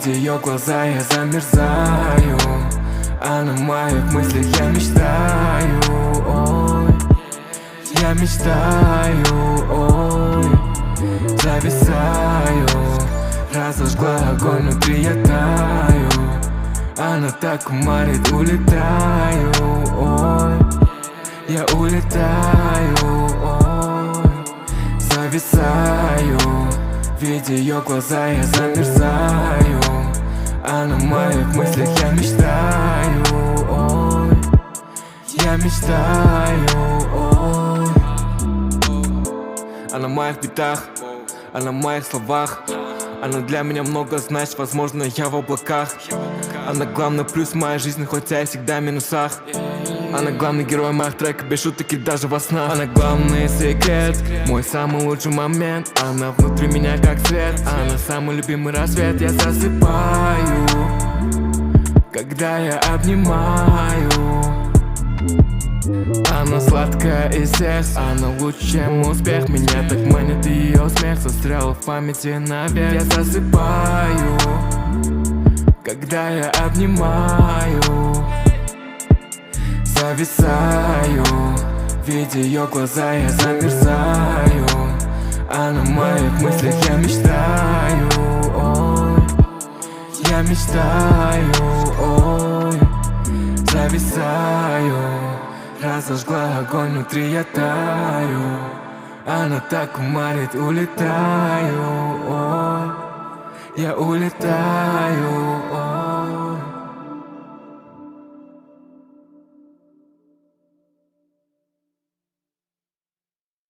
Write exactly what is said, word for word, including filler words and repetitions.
Видя ее глаза, я замерзаю, а на моих мыслях я мечтаю, ой. Я мечтаю, ой. Зависаю, разожгла огонь, внутри я таю. Она так уморит, улетаю, ой. Я улетаю, ой. Зависаю, видя ее глаза, я замерзаю, а на моих мыслях я мечтаю, ой. Я мечтаю, ой. А на моих битах, а на моих словах, она для меня много значит, возможно, я в облаках. Она главный плюс в моей жизни, хотя я всегда в минусах. Она главный герой моих треков, без шуток и даже во снах. Она главный секрет, мой самый лучший момент. Она внутри меня как свет, она самый любимый рассвет. Я засыпаю, когда я обнимаю. Она сладкая из всех, она лучше, чем успех. Меня так манит ее смех, застряла в памяти навек. Я засыпаю, когда я обнимаю. Зависаю, видя ее глаза, я замерзаю, а на моих мыслях я мечтаю, ой. Я мечтаю, ой. Зависаю, разожгла огонь, внутри я таю. Она так уморит, улетаю, ой. Я улетаю, ой.